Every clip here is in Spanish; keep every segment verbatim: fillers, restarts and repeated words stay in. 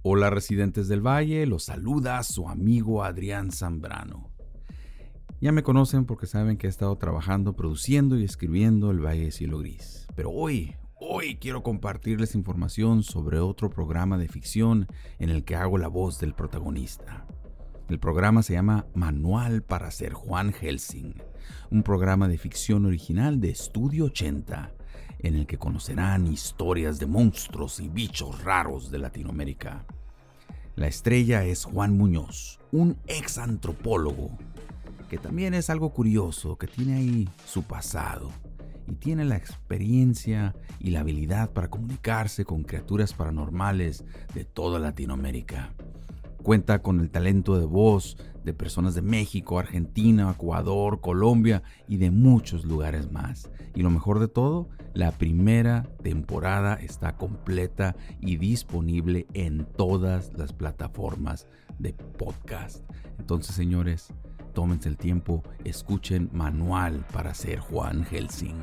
Hola residentes del Valle, los saluda su amigo Adrián Zambrano. Ya me conocen porque saben que he estado trabajando, produciendo y escribiendo El Valle de Cielo Gris. Pero hoy, hoy quiero compartirles información sobre otro programa de ficción en el que hago la voz del protagonista. El programa se llama Manual para ser Juan Helsing, un programa de ficción original de Estudio ochenta, en el que conocerán historias de monstruos y bichos raros de Latinoamérica. La estrella es Juan Muñoz, un ex antropólogo, que también es algo curioso, que tiene ahí su pasado y tiene la experiencia y la habilidad para comunicarse con criaturas paranormales de toda Latinoamérica. Cuenta con el talento de voz de personas de México, Argentina, Ecuador, Colombia y de muchos lugares más. Y lo mejor de todo, la primera temporada está completa y disponible en todas las plataformas de podcast. Entonces, señores, tómense el tiempo, escuchen Manual para ser Juan Helsing.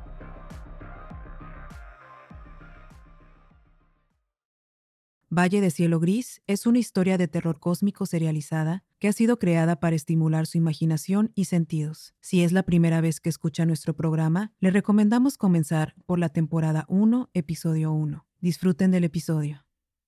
Valle de Cielo Gris es una historia de terror cósmico serializada que ha sido creada para estimular su imaginación y sentidos. Si es la primera vez que escucha nuestro programa, le recomendamos comenzar por la temporada uno, episodio uno. Disfruten del episodio.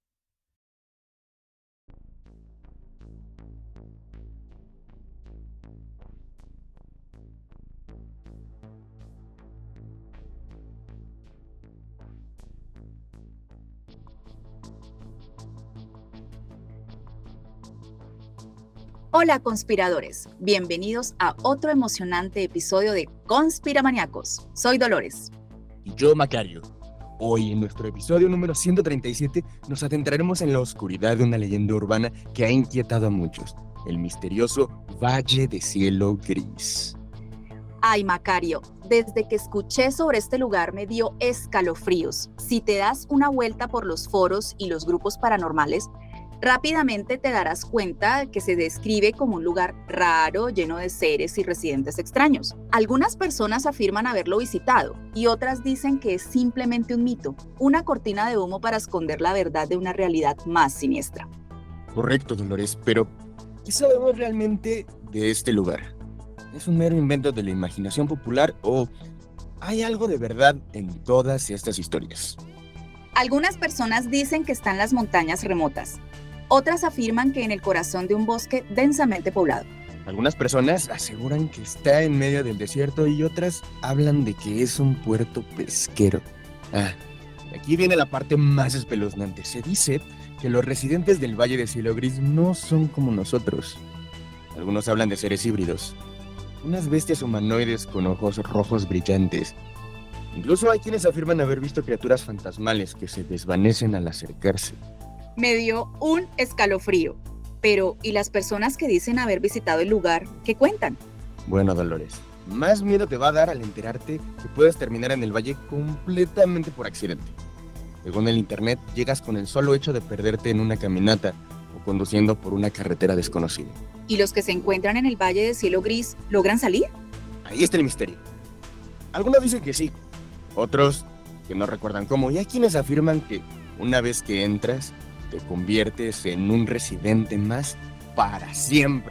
Hola conspiradores, bienvenidos a otro emocionante episodio de Conspiramaniacos. Soy Dolores. Y yo, Macario. Hoy, en nuestro episodio número ciento treinta y siete, nos adentraremos en la oscuridad de una leyenda urbana que ha inquietado a muchos, el misterioso Valle de Cielo Gris. Ay, Macario, desde que escuché sobre este lugar me dio escalofríos. Si te das una vuelta por los foros y los grupos paranormales, rápidamente te darás cuenta que se describe como un lugar raro, lleno de seres y residentes extraños. Algunas personas afirman haberlo visitado y otras dicen que es simplemente un mito, una cortina de humo para esconder la verdad de una realidad más siniestra. Correcto, Dolores, pero ¿qué sabemos realmente de este lugar? ¿Es un mero invento de la imaginación popular o hay algo de verdad en todas estas historias? Algunas personas dicen que está en las montañas remotas. Otras afirman que en el corazón de un bosque densamente poblado. Algunas personas aseguran que está en medio del desierto y otras hablan de que es un puerto pesquero. Ah, aquí viene la parte más espeluznante. Se dice que los residentes del Valle de Cielo Gris no son como nosotros. Algunos hablan de seres híbridos, unas bestias humanoides con ojos rojos brillantes. Incluso hay quienes afirman haber visto criaturas fantasmales que se desvanecen al acercarse. Me dio un escalofrío. Pero, ¿y las personas que dicen haber visitado el lugar, qué cuentan? Bueno, Dolores, más miedo te va a dar al enterarte que puedes terminar en el valle completamente por accidente. Según el internet, llegas con el solo hecho de perderte en una caminata o conduciendo por una carretera desconocida. ¿Y los que se encuentran en el Valle de Cielo Gris logran salir? Ahí está el misterio. Algunos dicen que sí, otros que no recuerdan cómo, y hay quienes afirman que una vez que entras, te conviertes en un residente más para siempre.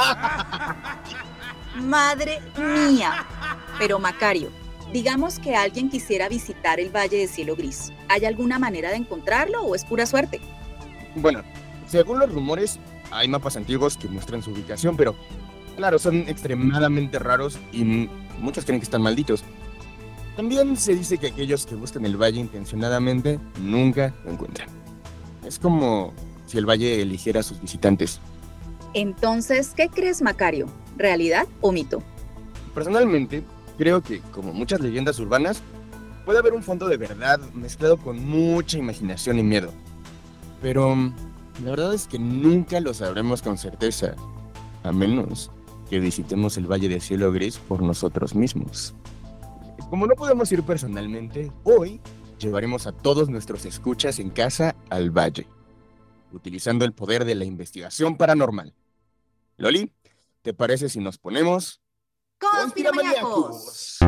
¡Madre mía! Pero Macario, digamos que alguien quisiera visitar el Valle de Cielo Gris. ¿Hay alguna manera de encontrarlo o es pura suerte? Bueno, según los rumores, hay mapas antiguos que muestran su ubicación, pero claro, son extremadamente raros y muchos creen que están malditos. También se dice que aquellos que buscan el valle intencionadamente nunca lo encuentran. Es como si el valle eligiera a sus visitantes. Entonces, ¿qué crees, Macario? ¿Realidad o mito? Personalmente, creo que, como muchas leyendas urbanas, puede haber un fondo de verdad mezclado con mucha imaginación y miedo. Pero la verdad es que nunca lo sabremos con certeza, a menos que visitemos el Valle de Cielo Gris por nosotros mismos. Como no podemos ir personalmente, hoy llevaremos a todos nuestros escuchas en casa al valle, utilizando el poder de la investigación paranormal. Loli, ¿te parece si nos ponemos ¡Conspiramaníacos!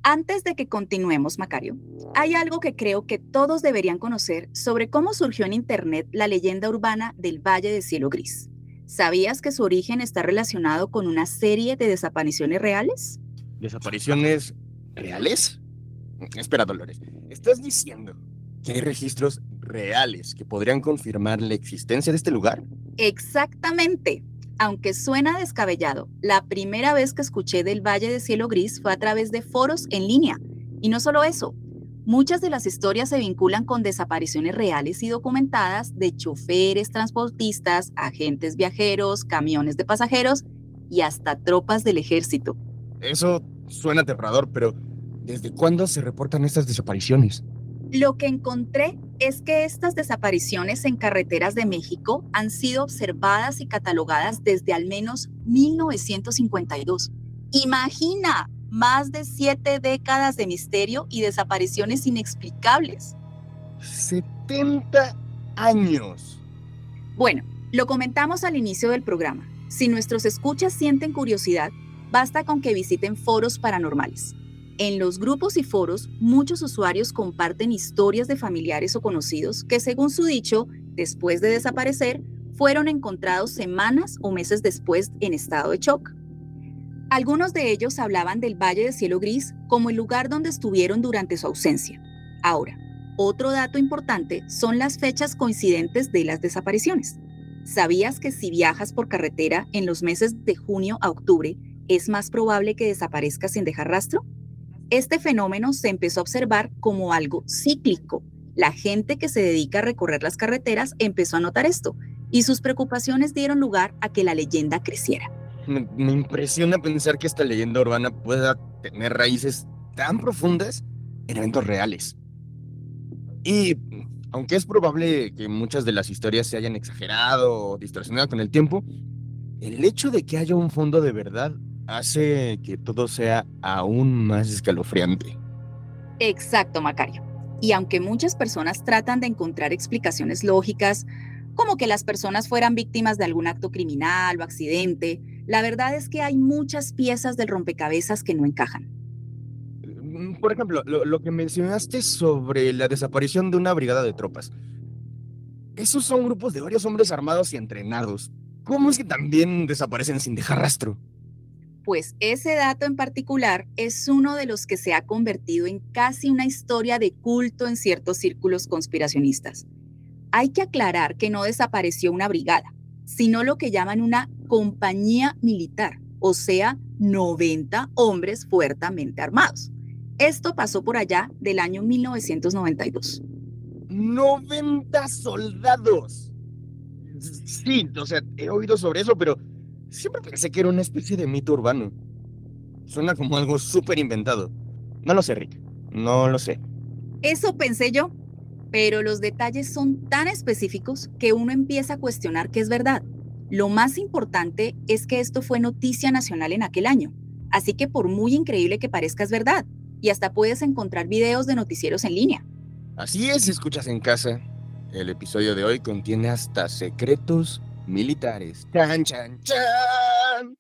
Antes de que continuemos, Macario, hay algo que creo que todos deberían conocer sobre cómo surgió en Internet la leyenda urbana del Valle de Cielo Gris. ¿Sabías que su origen está relacionado con una serie de desapariciones reales? ¿Desapariciones reales? Espera, Dolores, ¿estás diciendo que hay registros reales que podrían confirmar la existencia de este lugar? Exactamente. Aunque suena descabellado, la primera vez que escuché del Valle de Cielo Gris fue a través de foros en línea. Y no solo eso, muchas de las historias se vinculan con desapariciones reales y documentadas de choferes, transportistas, agentes viajeros, camiones de pasajeros y hasta tropas del ejército. Eso suena aterrador, pero ¿desde cuándo se reportan estas desapariciones? Lo que encontré es que estas desapariciones en carreteras de México han sido observadas y catalogadas desde al menos mil novecientos cincuenta y dos. Imagina, más de siete décadas de misterio y desapariciones inexplicables. setenta años. Bueno, lo comentamos al inicio del programa. Si nuestros escuchas sienten curiosidad, basta con que visiten foros paranormales. En los grupos y foros, muchos usuarios comparten historias de familiares o conocidos que, según su dicho, después de desaparecer, fueron encontrados semanas o meses después en estado de shock. Algunos de ellos hablaban del Valle de Cielo Gris como el lugar donde estuvieron durante su ausencia. Ahora, otro dato importante son las fechas coincidentes de las desapariciones. ¿Sabías que si viajas por carretera en los meses de junio a octubre, es más probable que desaparezcas sin dejar rastro? Este fenómeno se empezó a observar como algo cíclico. La gente que se dedica a recorrer las carreteras empezó a notar esto y sus preocupaciones dieron lugar a que la leyenda creciera. Me, me impresiona pensar que esta leyenda urbana pueda tener raíces tan profundas en eventos reales. Y aunque es probable que muchas de las historias se hayan exagerado o distorsionado con el tiempo, el hecho de que haya un fondo de verdad hace que todo sea aún más escalofriante. Exacto, Macario. Y aunque muchas personas tratan de encontrar explicaciones lógicas, como que las personas fueran víctimas de algún acto criminal o accidente, la verdad es que hay muchas piezas del rompecabezas que no encajan. Por ejemplo, lo, lo que mencionaste sobre la desaparición de una brigada de tropas. Esos son grupos de varios hombres armados y entrenados. ¿Cómo es que también desaparecen sin dejar rastro? Pues ese dato en particular es uno de los que se ha convertido en casi una historia de culto en ciertos círculos conspiracionistas. Hay que aclarar que no desapareció una brigada, sino lo que llaman una compañía militar, o sea, noventa hombres fuertemente armados. Esto pasó por allá del año mil novecientos noventa y dos. ¡noventa soldados! Sí, o sea, he oído sobre eso, pero siempre pensé que era una especie de mito urbano. Suena como algo súper inventado. No lo sé, Rick. No lo sé. Eso pensé yo, pero los detalles son tan específicos que uno empieza a cuestionar qué es verdad. Lo más importante es que esto fue noticia nacional en aquel año, así que por muy increíble que parezca es verdad, y hasta puedes encontrar videos de noticieros en línea. Así es, si escuchas en casa. El episodio de hoy contiene hasta secretos militares. ¡Chan, chan, chan!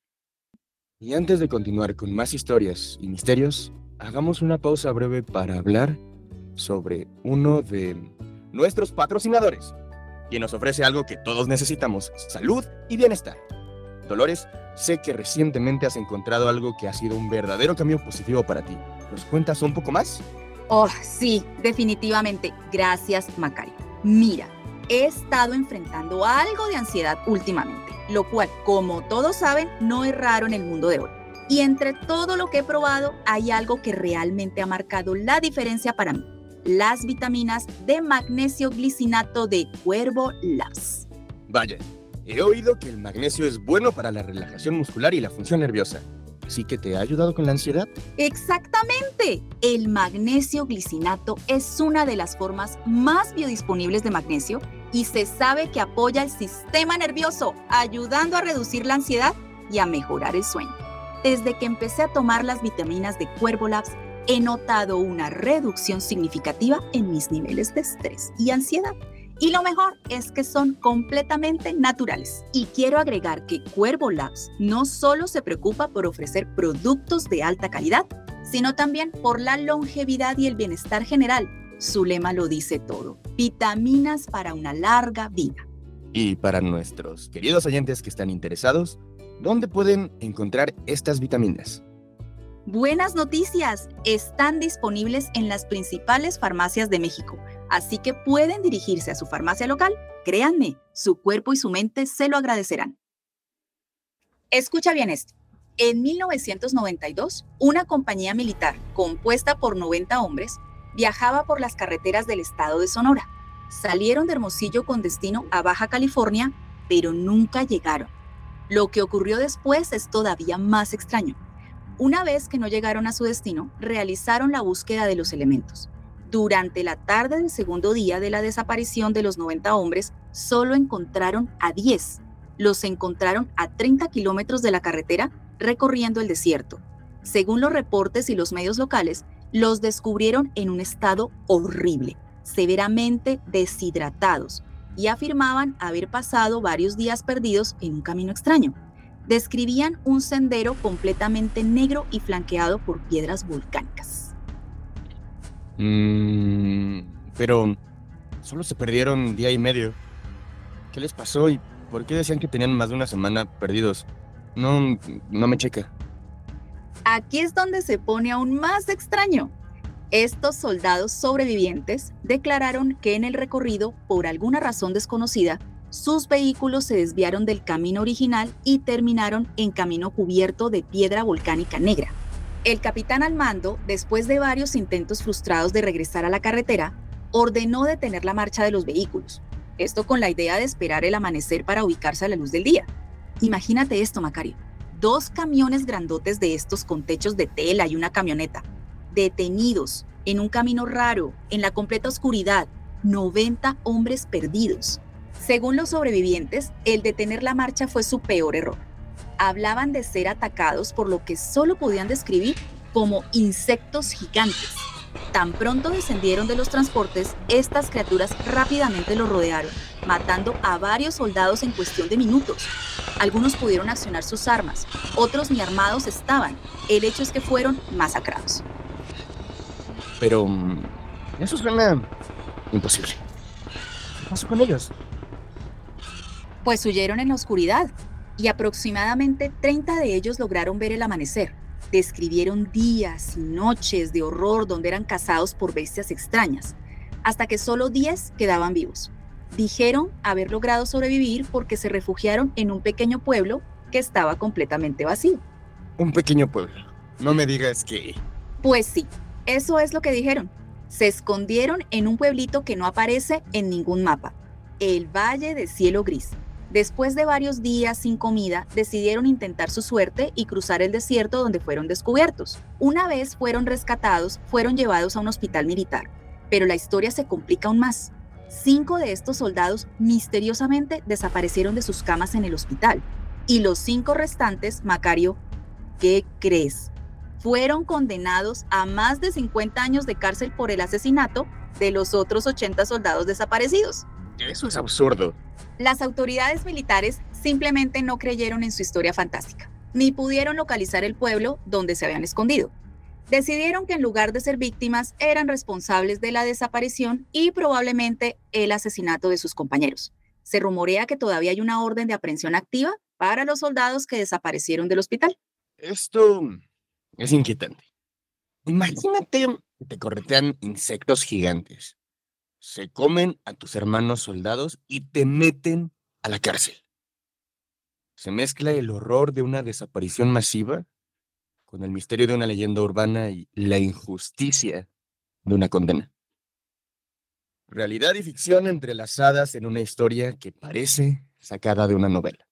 Y antes de continuar con más historias y misterios, hagamos una pausa breve para hablar sobre uno de nuestros patrocinadores, quien nos ofrece algo que todos necesitamos: salud y bienestar. Dolores, sé que recientemente has encontrado algo que ha sido un verdadero cambio positivo para ti. ¿Nos cuentas un poco más? Oh, sí, definitivamente. Gracias, Macario. Mira, he estado enfrentando algo de ansiedad últimamente, lo cual, como todos saben, no es raro en el mundo de hoy. Y entre todo lo que he probado, hay algo que realmente ha marcado la diferencia para mí: las vitaminas de magnesio glicinato de Cuervo Labs. Vaya, he oído que el magnesio es bueno para la relajación muscular y la función nerviosa. ¿Sí que te ha ayudado con la ansiedad? Exactamente. El magnesio glicinato es una de las formas más biodisponibles de magnesio y se sabe que apoya el sistema nervioso, ayudando a reducir la ansiedad y a mejorar el sueño. Desde que empecé a tomar las vitaminas de Cuervo Labs, he notado una reducción significativa en mis niveles de estrés y ansiedad. Y lo mejor es que son completamente naturales. Y quiero agregar que Cuervo Labs no solo se preocupa por ofrecer productos de alta calidad, sino también por la longevidad y el bienestar general. Su lema lo dice todo: vitaminas para una larga vida. Y para nuestros queridos oyentes que están interesados, ¿dónde pueden encontrar estas vitaminas? Buenas noticias, están disponibles en las principales farmacias de México, así que pueden dirigirse a su farmacia local. Créanme, su cuerpo y su mente se lo agradecerán. Escucha bien esto. En mil novecientos noventa y dos, una compañía militar compuesta por noventa hombres viajaba por las carreteras del estado de Sonora. Salieron de Hermosillo con destino a Baja California, pero nunca llegaron. Lo que ocurrió después es todavía más extraño. Una vez que no llegaron a su destino, realizaron la búsqueda de los elementos. Durante la tarde del segundo día de la desaparición de los noventa hombres, solo encontraron a diez. Los encontraron a treinta kilómetros de la carretera, recorriendo el desierto. Según los reportes y los medios locales, los descubrieron en un estado horrible, severamente deshidratados, y afirmaban haber pasado varios días perdidos en un camino extraño. Describían un sendero completamente negro y flanqueado por piedras volcánicas. Mm, pero solo se perdieron día y medio. ¿Qué les pasó y por qué decían que tenían más de una semana perdidos? No, no me checa. Aquí es donde se pone aún más extraño. Estos soldados sobrevivientes declararon que en el recorrido, por alguna razón desconocida, sus vehículos se desviaron del camino original y terminaron en camino cubierto de piedra volcánica negra. El capitán al mando, después de varios intentos frustrados de regresar a la carretera, ordenó detener la marcha de los vehículos. Esto con la idea de esperar el amanecer para ubicarse a la luz del día. Imagínate esto, Macario. Dos camiones grandotes de estos con techos de tela y una camioneta, detenidos en un camino raro, en la completa oscuridad, noventa hombres perdidos. Según los sobrevivientes, el detener la marcha fue su peor error. Hablaban de ser atacados por lo que solo podían describir como insectos gigantes. Tan pronto descendieron de los transportes, estas criaturas rápidamente los rodearon, matando a varios soldados en cuestión de minutos. Algunos pudieron accionar sus armas, otros ni armados estaban. El hecho es que fueron masacrados. Pero eso suena imposible. ¿Qué pasó con ellos? Pues huyeron en la oscuridad y aproximadamente treinta de ellos lograron ver el amanecer. Describieron días y noches de horror donde eran cazados por bestias extrañas, hasta que solo diez quedaban vivos. Dijeron haber logrado sobrevivir porque se refugiaron en un pequeño pueblo que estaba completamente vacío. Un pequeño pueblo. No me digas que... Pues sí, eso es lo que dijeron. Se escondieron en un pueblito que no aparece en ningún mapa, el Valle de Cielo Gris. Después de varios días sin comida, decidieron intentar su suerte y cruzar el desierto donde fueron descubiertos. Una vez fueron rescatados, fueron llevados a un hospital militar. Pero la historia se complica aún más. Cinco de estos soldados misteriosamente desaparecieron de sus camas en el hospital. Y los cinco restantes, Macario, ¿qué crees? Fueron condenados a más de cincuenta años de cárcel por el asesinato de los otros ochenta soldados desaparecidos. Eso es absurdo. Las autoridades militares simplemente no creyeron en su historia fantástica, ni pudieron localizar el pueblo donde se habían escondido. Decidieron que en lugar de ser víctimas, eran responsables de la desaparición y probablemente el asesinato de sus compañeros. Se rumorea que todavía hay una orden de aprehensión activa para los soldados que desaparecieron del hospital. Esto es inquietante. Imagínate que te corretean insectos gigantes. Se comen a tus hermanos soldados y te meten a la cárcel. Se mezcla el horror de una desaparición masiva con el misterio de una leyenda urbana y la injusticia de una condena. Realidad y ficción entrelazadas en una historia que parece sacada de una novela.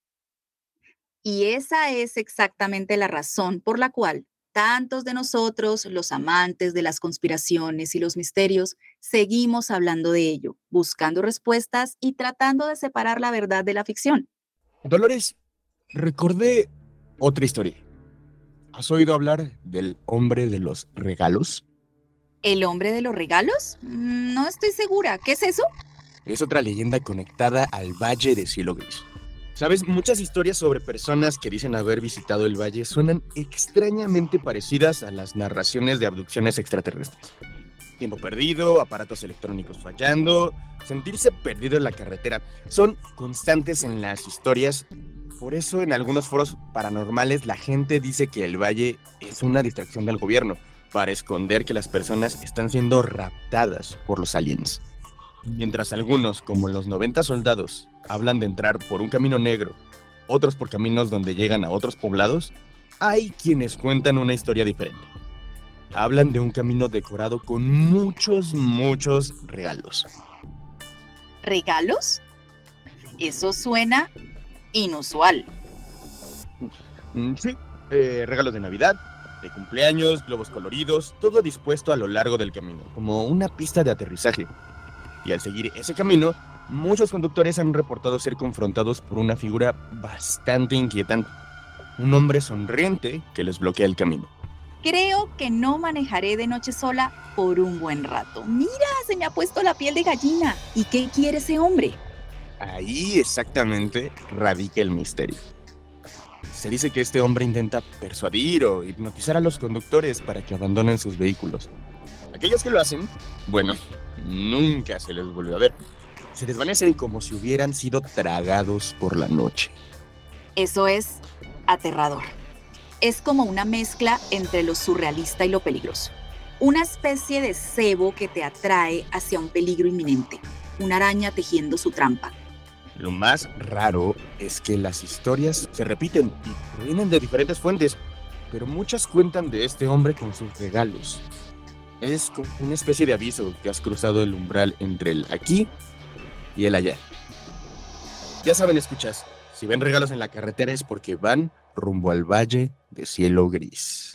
Y esa es exactamente la razón por la cual tantos de nosotros, los amantes de las conspiraciones y los misterios, seguimos hablando de ello, buscando respuestas y tratando de separar la verdad de la ficción. Dolores, recordé otra historia. ¿Has oído hablar del hombre de los regalos? ¿El hombre de los regalos? No estoy segura. ¿Qué es eso? Es otra leyenda conectada al Valle de Cielo Gris. ¿Sabes? Muchas historias sobre personas que dicen haber visitado el valle suenan extrañamente parecidas a las narraciones de abducciones extraterrestres. Tiempo perdido, aparatos electrónicos fallando, sentirse perdido en la carretera, son constantes en las historias. Por eso en algunos foros paranormales la gente dice que el valle es una distracción del gobierno para esconder que las personas están siendo raptadas por los aliens. Mientras algunos, como los noventa soldados, hablan de entrar por un camino negro, otros por caminos donde llegan a otros poblados, hay quienes cuentan una historia diferente. Hablan de un camino decorado con muchos, muchos regalos. ¿Regalos? Eso suena inusual. Mm, Sí, eh, regalos de Navidad, de cumpleaños, globos coloridos, todo dispuesto a lo largo del camino, como una pista de aterrizaje. Y al seguir ese camino, muchos conductores han reportado ser confrontados por una figura bastante inquietante. Un hombre sonriente que les bloquea el camino. Creo que no manejaré de noche sola por un buen rato. Mira, se me ha puesto la piel de gallina. ¿Y qué quiere ese hombre? Ahí exactamente radica el misterio. Se dice que este hombre intenta persuadir o hipnotizar a los conductores para que abandonen sus vehículos. Aquellos que lo hacen, bueno, nunca se les vuelve a ver. Se desvanecen como si hubieran sido tragados por la noche. Eso es aterrador. Es como una mezcla entre lo surrealista y lo peligroso. Una especie de cebo que te atrae hacia un peligro inminente. Una araña tejiendo su trampa. Lo más raro es que las historias se repiten y provienen de diferentes fuentes, pero muchas cuentan de este hombre con sus regalos. Es como una especie de aviso que has cruzado el umbral entre el aquí y el allá. Ya saben, escuchas, si ven regalos en la carretera es porque van rumbo al valle de cielo gris.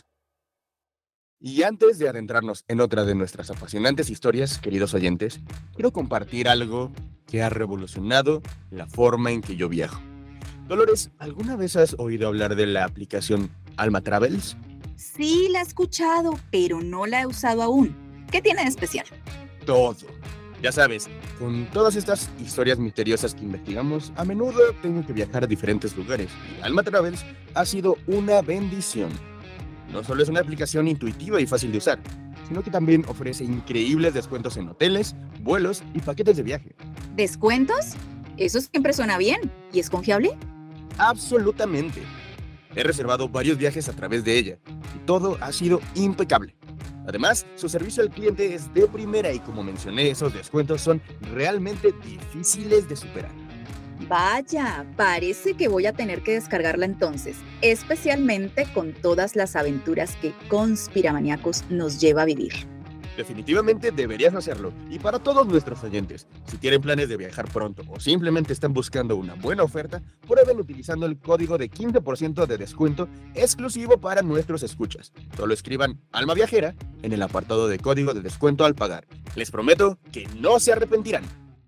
Y antes de adentrarnos en otra de nuestras apasionantes historias, queridos oyentes, quiero compartir algo que ha revolucionado la forma en que yo viajo. Dolores, ¿alguna vez has oído hablar de la aplicación Alma Travels? Sí, la he escuchado, pero no la he usado aún. ¿Qué tiene de especial? Todo. Ya sabes, con todas estas historias misteriosas que investigamos, a menudo tengo que viajar a diferentes lugares. Y Alma Travels ha sido una bendición. No solo es una aplicación intuitiva y fácil de usar, sino que también ofrece increíbles descuentos en hoteles, vuelos y paquetes de viaje. ¿Descuentos? Eso siempre suena bien. ¿Y es confiable? Absolutamente. He reservado varios viajes a través de ella y todo ha sido impecable. Además, su servicio al cliente es de primera y como mencioné, esos descuentos son realmente difíciles de superar. Vaya, parece que voy a tener que descargarla entonces, especialmente con todas las aventuras que Conspiramaníacos nos lleva a vivir. Definitivamente deberías hacerlo. Y para todos nuestros oyentes, si tienen planes de viajar pronto o simplemente están buscando una buena oferta, prueben utilizando el código de quince por ciento de descuento exclusivo para nuestros escuchas. Solo escriban Alma Viajera en el apartado de código de descuento al pagar. Les prometo que no se arrepentirán.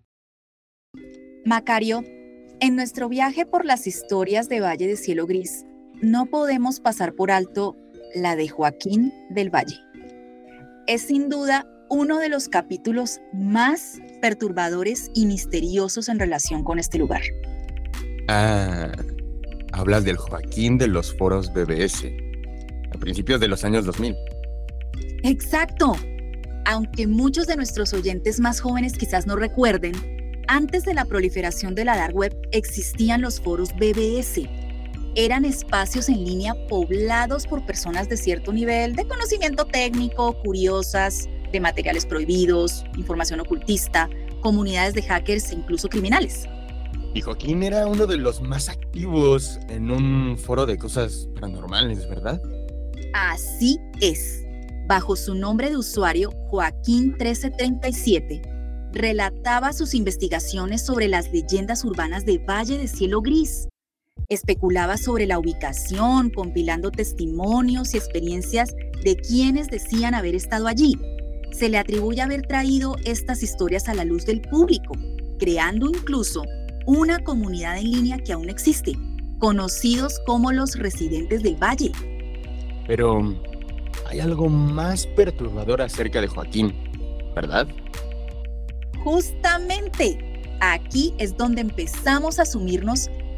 Macario, en nuestro viaje por las historias de Valle de Cielo Gris, no podemos pasar por alto la de Joaquín del Valle. Es sin duda uno de los capítulos más perturbadores y misteriosos en relación con este lugar. Ah, hablas del Joaquín de los foros B B S, a principios de los años dos mil. ¡Exacto! Aunque muchos de nuestros oyentes más jóvenes quizás no recuerden, antes de la proliferación de la dark web existían los foros B B S. Eran espacios en línea poblados por personas de cierto nivel de conocimiento técnico, curiosas, de materiales prohibidos, información ocultista, comunidades de hackers e incluso criminales. Y Joaquín era uno de los más activos en un foro de cosas paranormales, ¿verdad? Así es. Bajo su nombre de usuario, Joaquín trece treinta y siete, relataba sus investigaciones sobre las leyendas urbanas de Valle de Cielo Gris. Especulaba sobre la ubicación, compilando testimonios y experiencias de quienes decían haber estado allí. Se le atribuye haber traído estas historias a la luz del público, creando incluso una comunidad en línea que aún existe, conocidos como los residentes del Valle. Pero hay algo más perturbador acerca de Joaquín, ¿verdad? Justamente, aquí es donde empezamos a sumirnos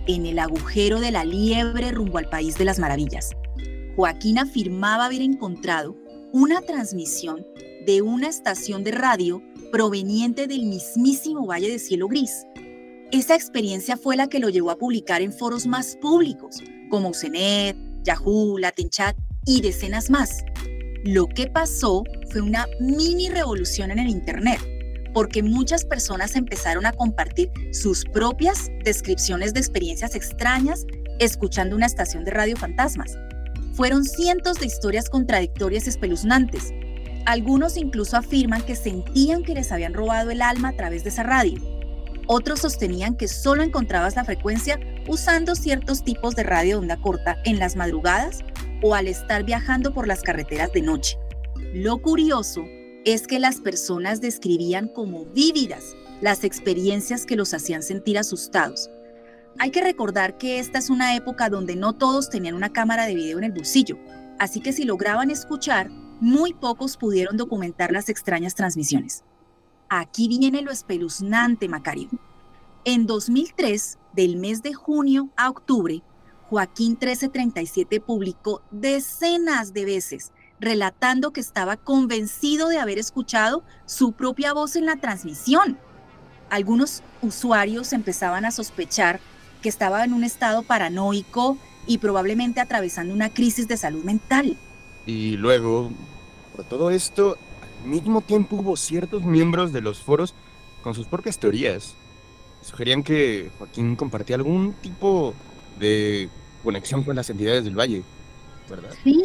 en el agujero de la liebre rumbo al País de las Maravillas. Joaquín afirmaba haber encontrado una transmisión de una estación de radio proveniente del mismísimo Valle de Cielo Gris. Esa experiencia fue la que lo llevó a publicar en foros más públicos, como C N E T, Yahoo, Latin Chat y decenas más. Lo que pasó fue una mini revolución en el Internet, porque muchas personas empezaron a compartir sus propias descripciones de experiencias extrañas escuchando una estación de radio fantasmas. Fueron cientos de historias contradictorias espeluznantes. Algunos incluso afirman que sentían que les habían robado el alma a través de esa radio. Otros sostenían que solo encontrabas la frecuencia usando ciertos tipos de radio de onda corta en las madrugadas o al estar viajando por las carreteras de noche. Lo curioso es que las personas describían como vívidas las experiencias que los hacían sentir asustados. Hay que recordar que esta es una época donde no todos tenían una cámara de video en el bolsillo, así que si lograban escuchar, muy pocos pudieron documentar las extrañas transmisiones. Aquí viene lo espeluznante, Macario. En dos mil tres, del mes de junio a octubre, Joaquín trece treinta y siete publicó decenas de veces relatando que estaba convencido de haber escuchado su propia voz en la transmisión. Algunos usuarios empezaban a sospechar que estaba en un estado paranoico y probablemente atravesando una crisis de salud mental. Y luego, por todo esto, al mismo tiempo hubo ciertos miembros de los foros con sus propias teorías. Sugerían que Joaquín compartía algún tipo de conexión con las entidades del valle, ¿verdad? Sí,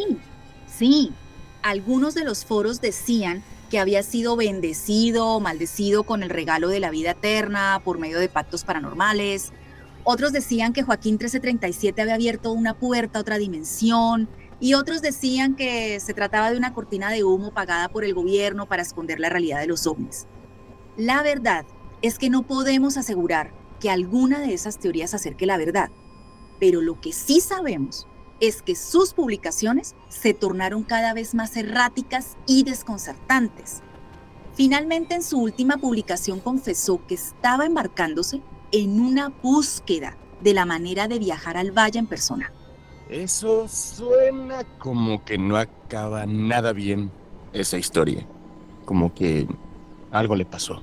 sí. Algunos de los foros decían que había sido bendecido o maldecido con el regalo de la vida eterna por medio de pactos paranormales. Otros decían que Joaquín trece treinta y siete había abierto una puerta a otra dimensión. Y otros decían que se trataba de una cortina de humo pagada por el gobierno para esconder la realidad de los ovnis. La verdad es que no podemos asegurar que alguna de esas teorías acerque la verdad, pero lo que sí sabemos es que sus publicaciones se tornaron cada vez más erráticas y desconcertantes. Finalmente, en su última publicación confesó que estaba embarcándose en una búsqueda de la manera de viajar al valle en persona. Eso suena como que no acaba nada bien esa historia. Como que algo le pasó.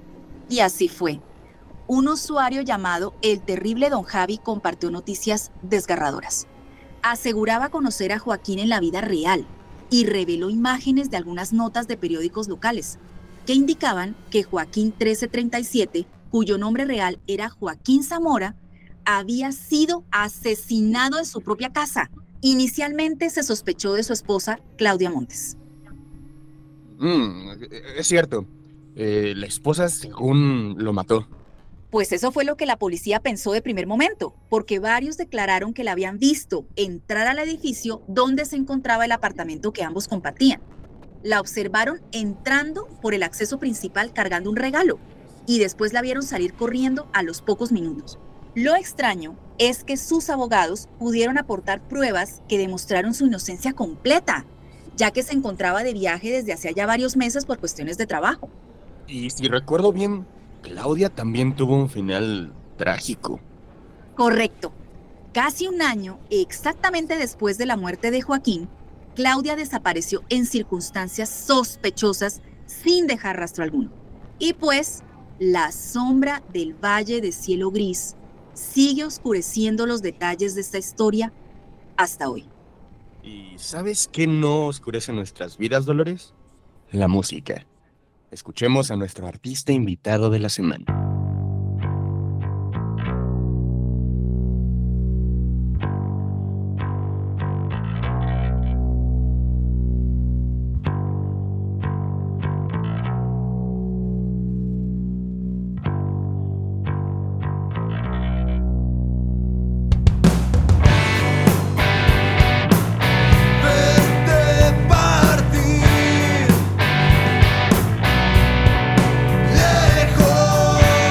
Y así fue. Un usuario llamado El Terrible Don Javi compartió noticias desgarradoras. Aseguraba conocer a Joaquín en la vida real y reveló imágenes de algunas notas de periódicos locales que indicaban que Joaquín trece treinta y siete, cuyo nombre real era Joaquín Zamora, había sido asesinado en su propia casa. Inicialmente se sospechó de su esposa, Claudia Montes. Mm, es cierto. Eh, la esposa, según, lo mató. Pues eso fue lo que la policía pensó de primer momento, porque varios declararon que la habían visto entrar al edificio donde se encontraba el apartamento que ambos compartían. La observaron entrando por el acceso principal cargando un regalo y después la vieron salir corriendo a los pocos minutos. Lo extraño es que sus abogados pudieron aportar pruebas que demostraron su inocencia completa, ya que se encontraba de viaje desde hacía ya varios meses por cuestiones de trabajo. Y si recuerdo bien, Claudia también tuvo un final trágico. Correcto. Casi un año, exactamente después de la muerte de Joaquín, Claudia desapareció en circunstancias sospechosas sin dejar rastro alguno. Y pues, la sombra del Valle de Cielo Gris sigue oscureciendo los detalles de esta historia hasta hoy. ¿Y sabes qué no oscurece nuestras vidas, Dolores? La música. Escuchemos a nuestro artista invitado de la semana. Lejos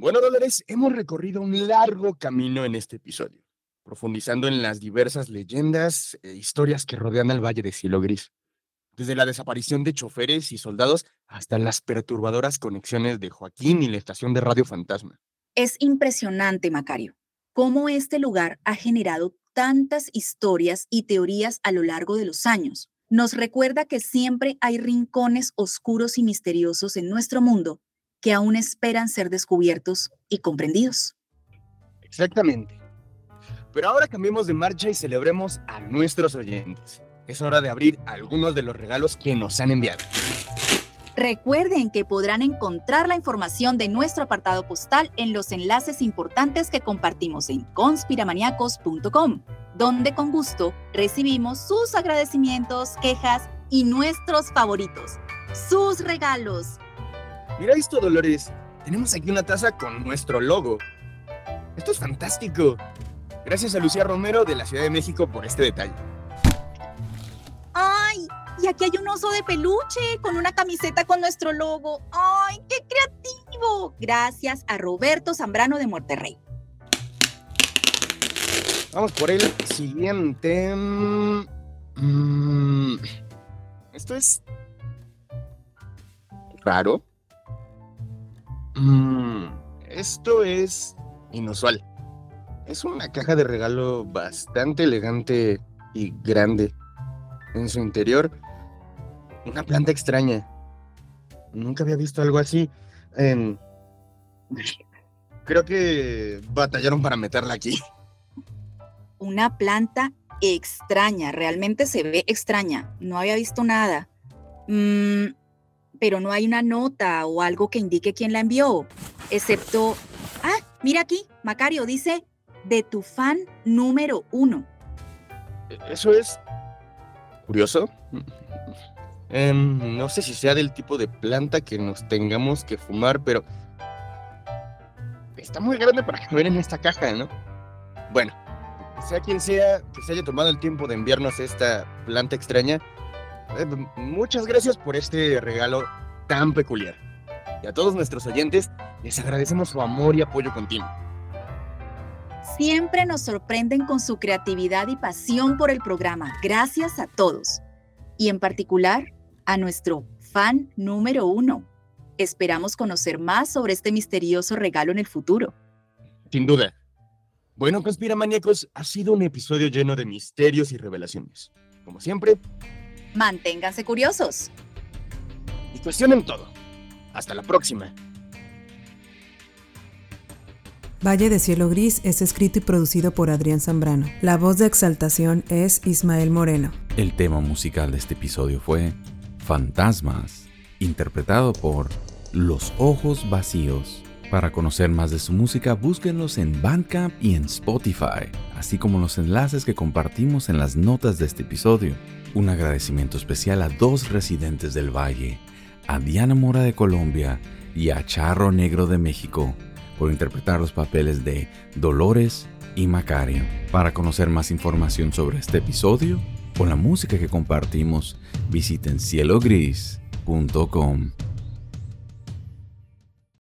Bueno, Dolores, hemos recorrido un largo camino en este episodio, profundizando en las diversas leyendas e historias que rodean al Valle de Cielo Gris, desde la desaparición de choferes y soldados hasta las perturbadoras conexiones de Joaquín y la estación de Radio Fantasma. Es impresionante, Macario, cómo este lugar ha generado tantas historias y teorías a lo largo de los años. Nos recuerda que siempre hay rincones oscuros y misteriosos en nuestro mundo que aún esperan ser descubiertos y comprendidos. Exactamente. Pero ahora cambiemos de marcha y celebremos a nuestros oyentes. Es hora de abrir algunos de los regalos que nos han enviado. Recuerden que podrán encontrar la información de nuestro apartado postal en los enlaces importantes que compartimos en conspiramaniacos punto com, donde con gusto recibimos sus agradecimientos, quejas y nuestros favoritos, sus regalos. Mira esto, Dolores. Tenemos aquí una taza con nuestro logo. Esto es fantástico. Gracias a Lucía Romero de la Ciudad de México por este detalle. ¡Ay! Y aquí hay un oso de peluche con una camiseta con nuestro logo. ¡Ay, qué creativo! Gracias a Roberto Zambrano de Monterrey. Vamos por el siguiente. Mm, esto es raro. Mm, esto es inusual. Es una caja de regalo bastante elegante y grande. En su interior, una planta extraña. Nunca había visto algo así. Eh, creo que batallaron para meterla aquí. Una planta extraña, realmente se ve extraña. No había visto nada. Mm, pero no hay una nota o algo que indique quién la envió. Excepto... Ah, mira aquí, Macario, dice... de tu fan número uno. Eso es... curioso. Eh, no sé si sea del tipo de planta que nos tengamos que fumar, pero... está muy grande para caber en esta caja, ¿no? Bueno, sea quien sea que se haya tomado el tiempo de enviarnos esta planta extraña, eh, muchas gracias por este regalo tan peculiar. Y a todos nuestros oyentes les agradecemos su amor y apoyo continuo. Siempre nos sorprenden con su creatividad y pasión por el programa. Gracias a todos. Y en particular, a nuestro fan número uno. Esperamos conocer más sobre este misterioso regalo en el futuro. Sin duda. Bueno, conspiramaníacos, ha sido un episodio lleno de misterios y revelaciones. Como siempre, manténganse curiosos. Y cuestionen todo. Hasta la próxima. Valle de Cielo Gris es escrito y producido por Adrián Zambrano. La voz de exaltación es Ismael Moreno. El tema musical de este episodio fue Fantasmas, interpretado por Los Ojos Vacíos. Para conocer más de su música, búsquenlos en Bandcamp y en Spotify, así como los enlaces que compartimos en las notas de este episodio. Un agradecimiento especial a dos residentes del Valle, a Diana Mora de Colombia y a Charro Negro de México, por interpretar los papeles de Dolores y Macario. Para conocer más información sobre este episodio o la música que compartimos, visiten cielo gris punto com.